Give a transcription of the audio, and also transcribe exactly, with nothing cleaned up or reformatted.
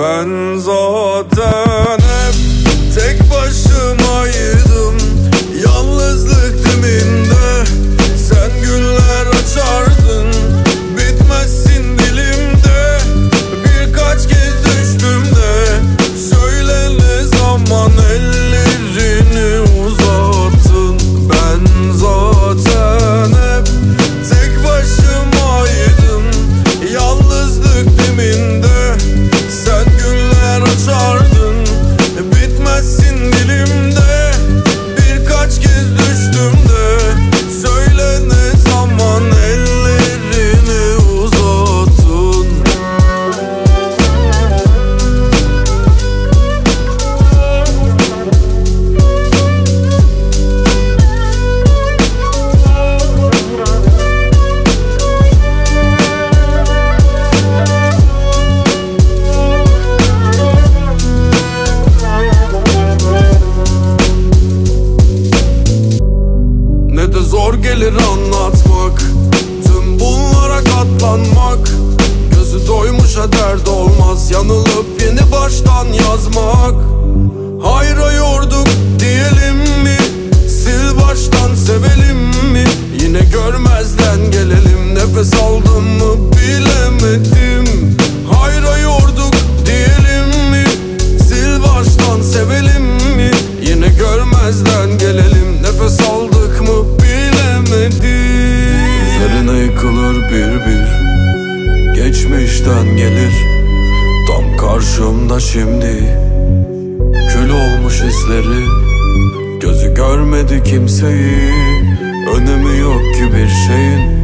Ben zaten hep tek başımaydım, yalnızlık diminde. Sen güller açardın, bitmezsin dilimde. Birkaç kez düştüm de söyle ne zaman ellerini uzattın. Ben zaten hep tek başımaydım, yalnızlık diminde. Sen güller açardın, bitmezsin dilimde. Birkaç kez düştüm de söyle ne zaman ellerini uzattın. Ne de zor gelir anlatmak, tüm bunlara katlanmak. Gözü doymuşa dert olmaz, yanılıp yeni baştan yazmak. Hayra yorduk diyelim mi, sil baştan sevelim mi? Yine görmezden gelelim, nefes aldım mı bilemedim. Hayra yorduk diyelim mi, sil baştan sevelim mi? Yine görmezden gelelim, nefes aldık mı bilemedim. Üzerine yıkılır bir bir, geçmişten gelir. Tam karşımda şimdi, kül olmuş hisleri. Gözü görmedi kimseyi, önemi yok ki bir şeyin.